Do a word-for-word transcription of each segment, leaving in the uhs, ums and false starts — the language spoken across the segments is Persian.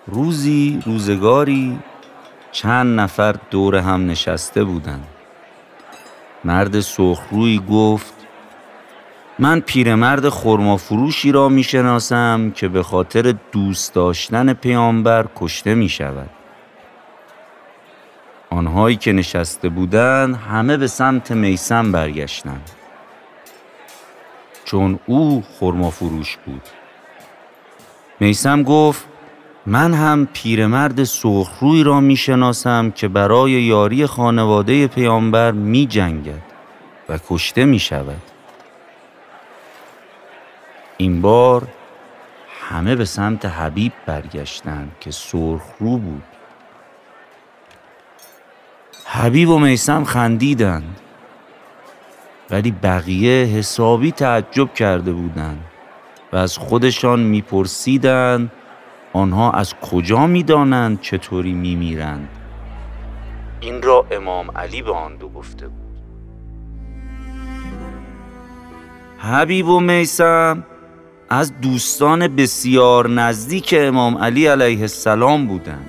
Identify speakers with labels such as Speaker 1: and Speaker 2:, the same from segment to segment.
Speaker 1: روزی روزگاری چند نفر دور هم نشسته بودند. مرد سرخرویی گفت: من پیرمرد خرمافروشی را میشناسم که به خاطر دوست داشتن پیامبر کشته می شود. آنهایی که نشسته بودند همه به سمت میثم برگشتند، چون او خرمافروش بود. میثم گفت: من هم پیرمرد سرخروی را میشناسم که برای یاری خانواده پیامبر می جنگد و کشته می شود. این بار همه به سمت حبیب برگشتند که سرخرو بود. حبیب و میثم خندیدند، ولی بقیه حسابی تعجب کرده بودند و از خودشان میپرسیدند آنها از کجا میدانند چطوری میمیرند. این را امام علی به آن دو گفته بود. حبیب و میثم از دوستان بسیار نزدیک امام علی علیه السلام بودند.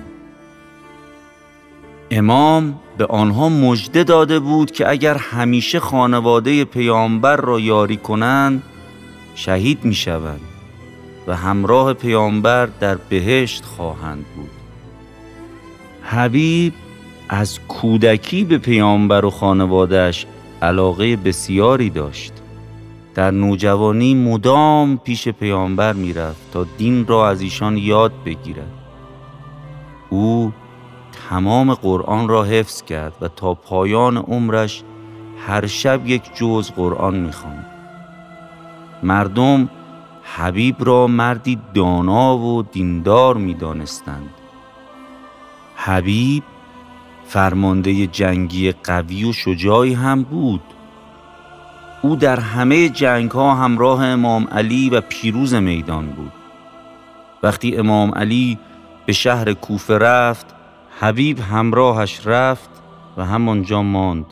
Speaker 1: امام به آنها مژده داده بود که اگر همیشه خانواده پیامبر را یاری کنند شهید می شوند و همراه پیامبر در بهشت خواهند بود. حبیب از کودکی به پیامبر و خانواده‌اش علاقه بسیاری داشت. در نوجوانی مدام پیش پیامبر می رفت تا دین را از ایشان یاد بگیرد. او تمام قرآن را حفظ کرد و تا پایان عمرش هر شب یک جزء قرآن می خواند. مردم حبیب را مردی دانا و دیندار می دانستند. حبیب فرمانده جنگی قوی و شجاعی هم بود. او در همه جنگ ها همراه امام علی و پیروز میدان بود. وقتی امام علی به شهر کوفه رفت، حبیب همراهش رفت و همانجا ماند.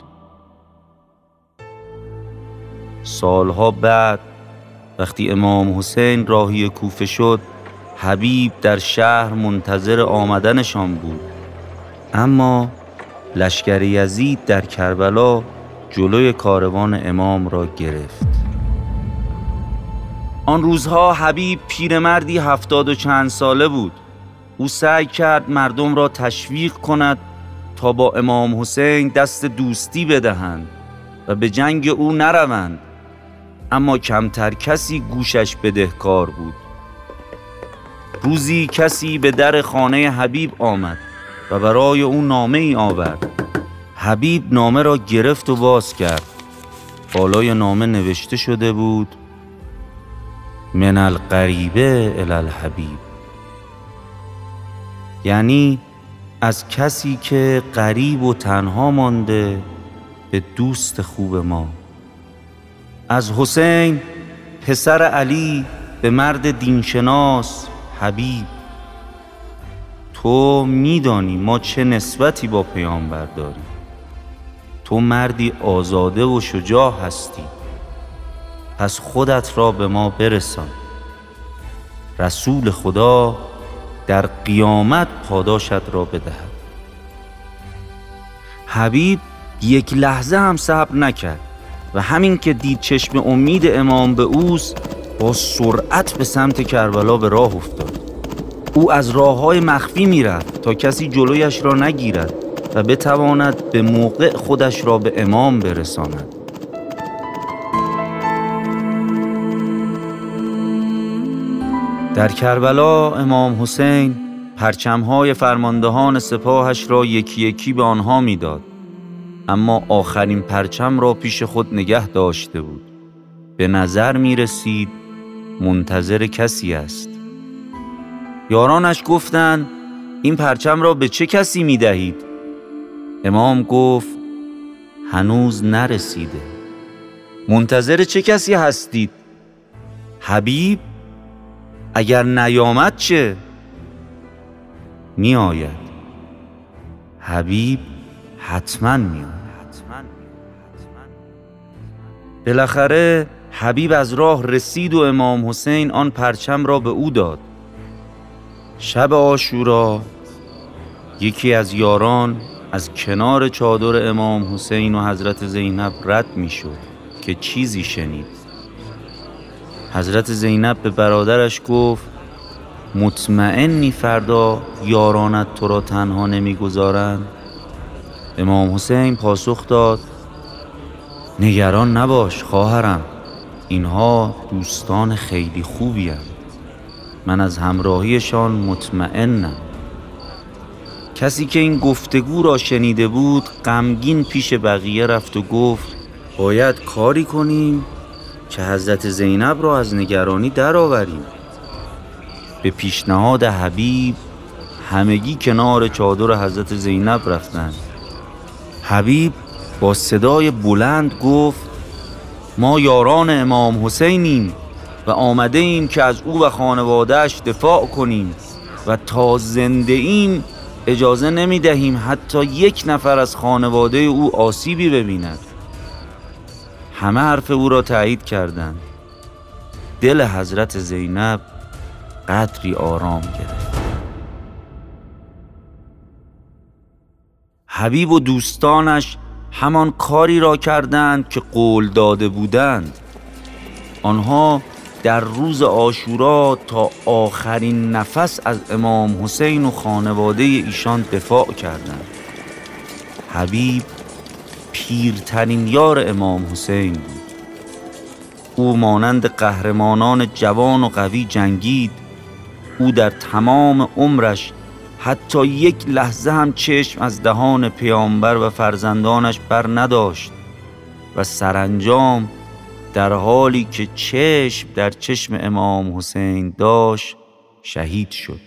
Speaker 1: سالها بعد وقتی امام حسین راهی کوفه شد، حبیب در شهر منتظر آمدنشان بود، اما لشکر یزید در کربلا جلوی کاروان امام را گرفت. آن روزها حبیب پیرمردی هفتاد و چند ساله بود. او سعی کرد مردم را تشویق کند تا با امام حسین دست دوستی بدهند و به جنگ او نروند، اما کمتر کسی گوشش بدهکار بود. روزی کسی به در خانه حبیب آمد و برای او نامه ای آورد. حبیب نامه را گرفت و باز کرد. بالای نامه نوشته شده بود: من القریبه الی الحبیب، یعنی از کسی که غریب و تنها مانده به دوست خوب ما. از حسین پسر علی به مرد دینشناس حبیب. تو میدانی ما چه نسبتی با پیامبر داریم. تو مردی آزاده و شجاع هستی، پس خودت را به ما برسان. رسول خدا در قیامت پاداشت را بدهد. حبیب یک لحظه هم صبر نکرد و همین که دید چشم امید امام به اوست، با سرعت به سمت کربلا به راه افتاد. او از راه‌های مخفی می‌رفت تا کسی جلویش را نگیرد و بتواند به موقع خودش را به امام برساند. در کربلا امام حسین پرچم‌های فرماندهان سپاهش را یکی یکی به آنها می‌داد، اما آخرین پرچم را پیش خود نگه داشته بود. به نظر می‌رسید منتظر کسی است. یارانش گفتند: این پرچم را به چه کسی می‌دهید؟ امام گفت: هنوز نرسیده. منتظر چه کسی هستید؟ حبیب؟ اگر نیامد چه؟ می آید. حبیب حتما می آید. بالاخره حبیب از راه رسید و امام حسین آن پرچم را به او داد. شب عاشورا یکی از یاران از کنار چادر امام حسین و حضرت زینب رد می شد که چیزی شنید. حضرت زینب به برادرش گفت مطمئنی فردا یارانت تو را تنها نمی گذارند؟ امام حسین پاسخ داد نگران نباش خواهرم، اینها دوستان خیلی خوبی هستند. من از همراهیشان مطمئنم. کسی که این گفتگو را شنیده بود غمگین پیش بقیه رفت و گفت باید کاری کنیم که حضرت زینب را از نگرانی درآوریم. به پیشنهاد حبیب همگی کنار چادر حضرت زینب رفتند. حبیب با صدای بلند گفت ما یاران امام حسینیم و آمده ایم که از او و خانواده‌اش دفاع کنیم و تا زنده ایم اجازه نمی دهیم حتی یک نفر از خانواده او آسیبی ببیند. همه حرف او را تایید کردند. دل حضرت زینب قدری آرام گرفت. حبیب و دوستانش همان کاری را کردند که قول داده بودند. آنها در روز عاشورا تا آخرین نفس از امام حسین و خانواده ایشان دفاع کردند. حبیب پیرترین یار امام حسین بود. او مانند قهرمانان جوان و قوی جنگید. او در تمام عمرش حتی یک لحظه هم چشم از دهان پیامبر و فرزندانش بر نداشت و سرانجام در حالی که چشم در چشم امام حسین داشت شهید شد.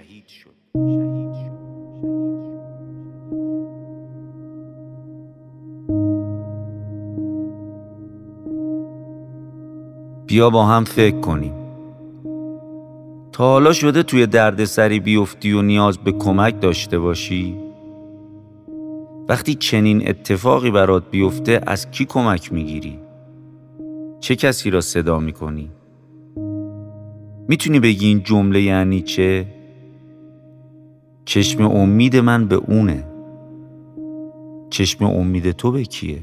Speaker 1: بیا با هم فکر کنیم. تا حالا شده توی دردسری بیفتی و نیاز به کمک داشته باشی؟ وقتی چنین اتفاقی برات بیفته از کی کمک میگیری؟ چه کسی را صدا میکنی؟ میتونی بگی این جمله یعنی چه؟ چشم امید من به اونه. چشم امید تو به کیه؟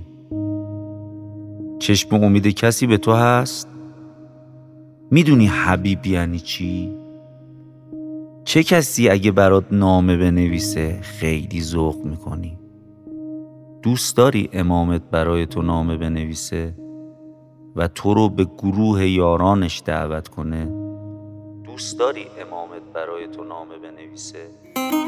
Speaker 1: چشم امید کسی به تو هست؟ میدونی حبیب یعنی چی؟ چه کسی اگه برات نامه بنویسه خیلی ذوق میکنی؟ دوست داری امامت برای تو نامه بنویسه و تو رو به گروه یارانش دعوت کنه؟ دوست داری امامت برای تو نامه بنویسه